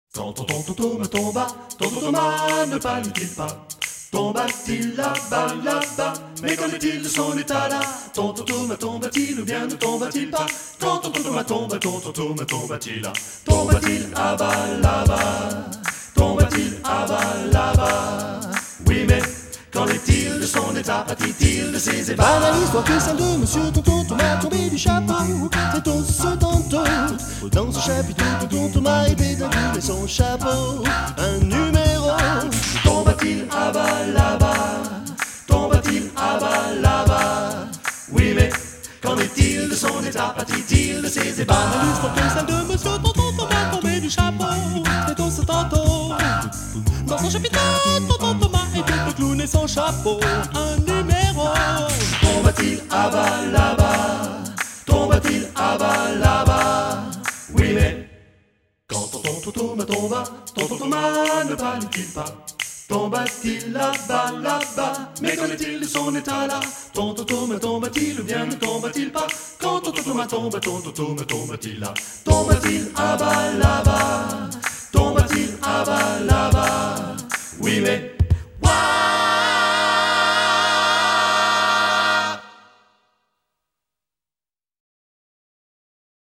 Quand ton Thomas tomba, ton Thomas ne pâlit-il pas? Tomba-t-il là-bas, là-bas? Mais qu'en est-il de son état là? Ton Thomas tomba-t-il ou bien ne tomba-t-il pas? Quand ton Thomas tomba, ton Thomas tomba-t-il là? Tomba-t-il à bas, là-bas? Tomba-t-il à bas, là-bas? Oui, mais qu'en est-il de son état? Pâtit-il de ses ébats? Banale histoire que celle de Monsieur Tonton Thomas tombé du chapeau. Traitons ce tantôt. Dans ce chapitre, Tonton Thomas est pédagogé son chapeau. Un numéro. Tomba-t-il à bas, là-bas? Tomba-t-il à bas, là-bas? Oui, mais qu'en est-il de son état? Pâtit-il de ses ébats? Banale histoire que celle de Monsieur Tonton Thomas tombé du chapeau. Traitons ce tantôt. Dans son chapitre, Tonton Thomas était le clown et son chapeau. Un numéro. Tomba-t-il à bas, là-bas? Tomba-t-il à bas, là-bas? Oui, mais quand ton Thomas tomba, ton Thomas ne pâlit-il pas? Tomba-t-il là-bas, là-bas? Mais qu'en est-il de son état là? Ton Thomas tomba-t-il ou bien ne tomba-t-il pas? Quand ton Thomas tomba, ton Thomas tomba-t-il là? Tomba-t-il à bas, là-bas?